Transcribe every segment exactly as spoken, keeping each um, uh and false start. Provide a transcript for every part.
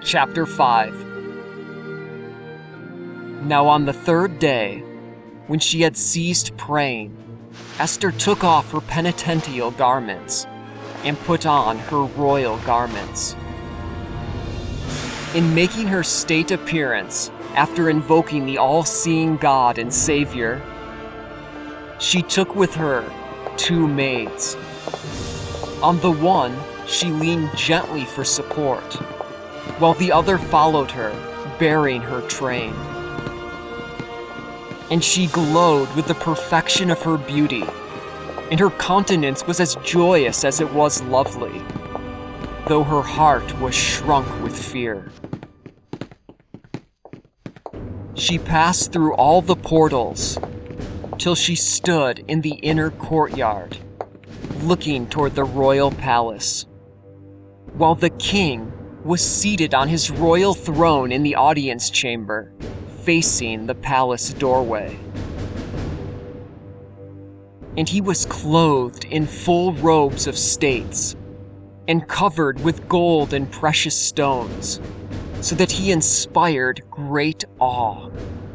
Chapter five. Now on the third day, when she had ceased praying, Esther took off her penitential garments and put on her royal garments. In making her state appearance after invoking the all-seeing God and Savior, she took with her two maids. On the one, she leaned gently for support, while the other followed her, bearing her train. And she glowed with the perfection of her beauty, and her countenance was as joyous as it was lovely, though her heart was shrunk with fear. She passed through all the portals, till she stood in the inner courtyard, looking toward the royal palace, while the king was seated on his royal throne in the audience chamber, facing the palace doorway. And he was clothed in full robes of states, and covered with gold and precious stones, so that he inspired great awe.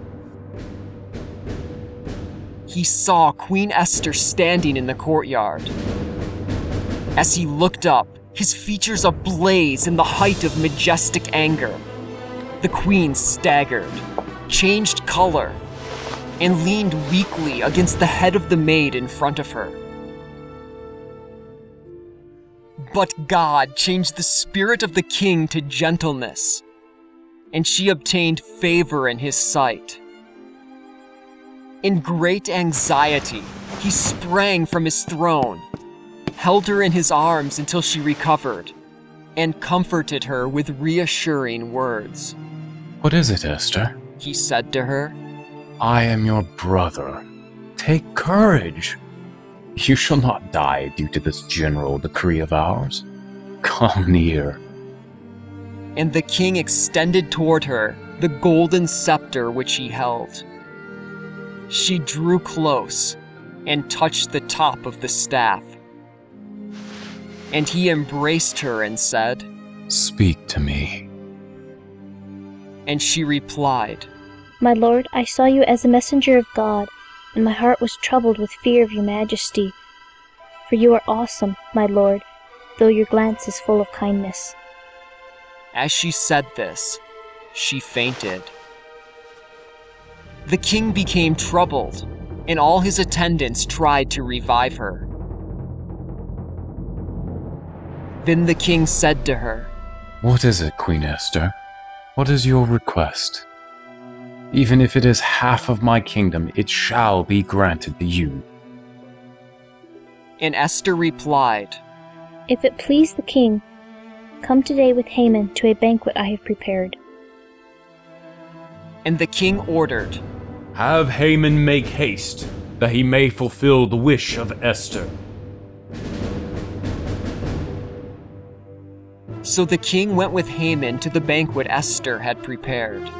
He saw Queen Esther standing in the courtyard. As he looked up, his features ablaze in the height of majestic anger, the queen staggered, changed color, and leaned weakly against the head of the maid in front of her. But God changed the spirit of the king to gentleness, and she obtained favor in his sight. In great anxiety, he sprang from his throne, held her in his arms until she recovered, and comforted her with reassuring words. "What is it, Esther?" he said to her. "I am your brother. Take courage. You shall not die due to this general decree of ours. Come near." And the king extended toward her the golden scepter which he held. She drew close and touched the top of the staff. And he embraced her and said, "Speak to me." And she replied, "My lord, I saw you as a messenger of God, and my heart was troubled with fear of your majesty. For you are awesome, my lord, though your glance is full of kindness." As she said this, she fainted. The king became troubled, and all his attendants tried to revive her. Then the king said to her, "What is it, Queen Esther? What is your request? Even if it is half of my kingdom, it shall be granted to you." And Esther replied, "If it please the king, come today with Haman to a banquet I have prepared." And the king ordered, "Have Haman make haste, that he may fulfill the wish of Esther." So the king went with Haman to the banquet Esther had prepared.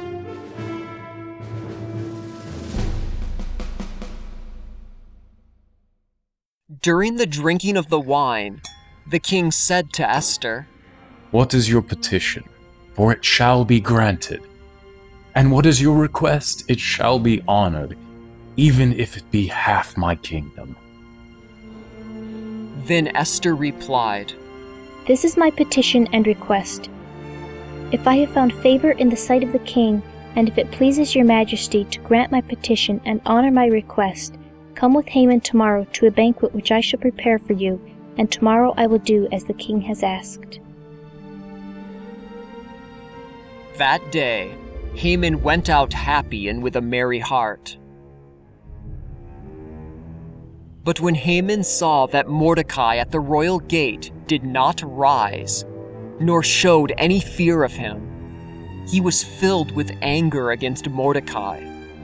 During the drinking of the wine, the king said to Esther, "What is your petition? For it shall be granted. And what is your request? It shall be honored, even if it be half my kingdom." Then Esther replied, "This is my petition and request. If I have found favor in the sight of the king, and if it pleases your majesty to grant my petition and honor my request, come with Haman tomorrow to a banquet which I shall prepare for you, and tomorrow I will do as the king has asked." That day, Haman went out happy and with a merry heart. But when Haman saw that Mordecai at the royal gate did not rise, nor showed any fear of him, he was filled with anger against Mordecai.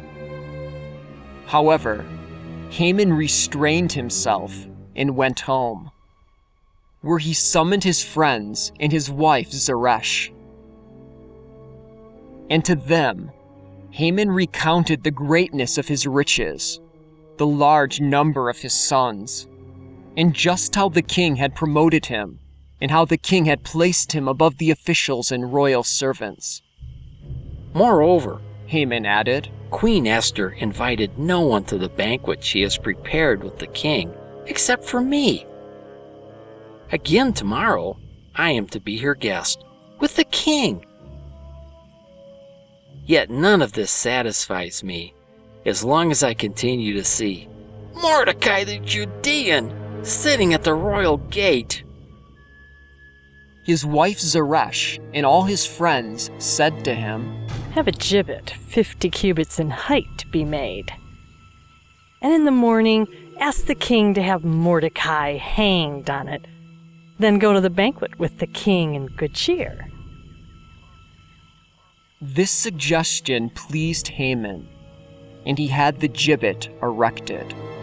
However, Haman restrained himself and went home, where he summoned his friends and his wife Zeresh. And to them, Haman recounted the greatness of his riches, the large number of his sons, and just how the king had promoted him and how the king had placed him above the officials and royal servants. Moreover, Haman added, Queen Esther invited no one to the banquet she has prepared with the king, except for me. Again tomorrow, I am to be her guest, with the king. Yet none of this satisfies me, as long as I continue to see Mordecai the Judean sitting at the royal gate. His wife Zeresh and all his friends said to him, Have a gibbet fifty cubits in height be made. And in the morning ask the king to have Mordecai hanged on it. Then go to the banquet with the king in good cheer. This suggestion pleased Haman, and he had the gibbet erected.